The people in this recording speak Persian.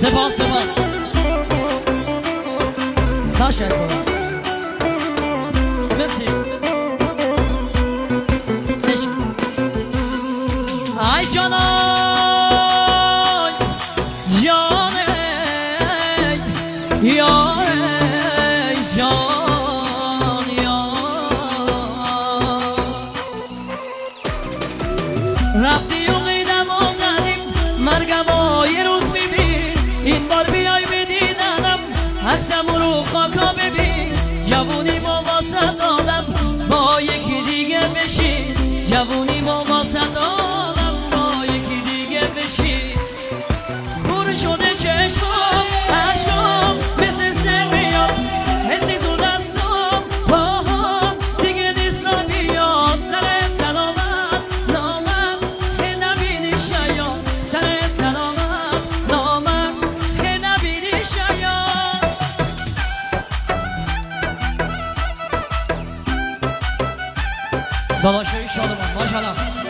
سپاس تشکر مرسی ای جانای جانه یاره جان رفتی و قیدم آزدیم مرگم و یه روز میبین این بار بیای بدیدنم عکسم رو خاکا ببین جوونی ما واسه دادم با یکی دیگه بشین جوونی ما واسه دادم با یکی دیگه بشین کور شده چشمم عشقم مثل سر میاد حسی تو دستم پاهم دیگه نیست را بیاد سر سلامت نامم که نبینی شاید سر سلامت نامم که نبینی شاید داداشوی شادمان ماشاءالله